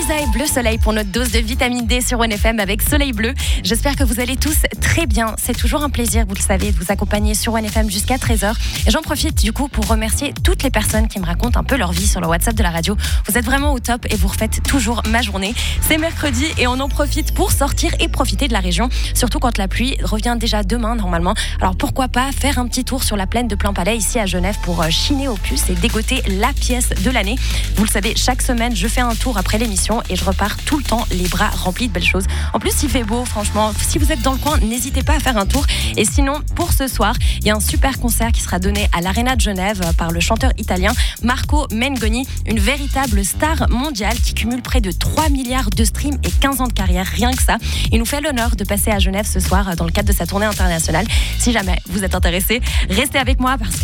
Elisa et Bleu Soleil pour notre dose de vitamine D sur OneFM avec Soleil Bleu. J'espère que vous allez tous très bien. C'est toujours un plaisir, vous le savez, de vous accompagner sur OneFM jusqu'à 13h. Et j'en profite du coup pour remercier toutes les personnes qui me racontent un peu leur vie sur le WhatsApp de la radio. Vous êtes vraiment au top et vous refaites toujours ma journée. C'est mercredi et on en profite pour sortir et profiter de la région. Surtout quand la pluie revient déjà demain normalement. Alors pourquoi pas faire un petit tour sur la plaine de Plainpalais ici à Genève pour chiner aux puces et dégoter la pièce de l'année. Vous le savez, chaque semaine je fais un tour après l'émission et je repars tout le temps les bras remplis de belles choses. En plus, il fait beau, franchement. Si vous êtes dans le coin, n'hésitez pas à faire un tour. Et sinon, pour ce soir, il y a un super concert qui sera donné à l'Arena de Genève par le chanteur italien Marco Mengoni, une véritable star mondiale qui cumule près de 3 milliards de streams et 15 ans de carrière, rien que ça. Il nous fait l'honneur de passer à Genève ce soir dans le cadre de sa tournée internationale. Si jamais vous êtes intéressés, restez avec moi parce que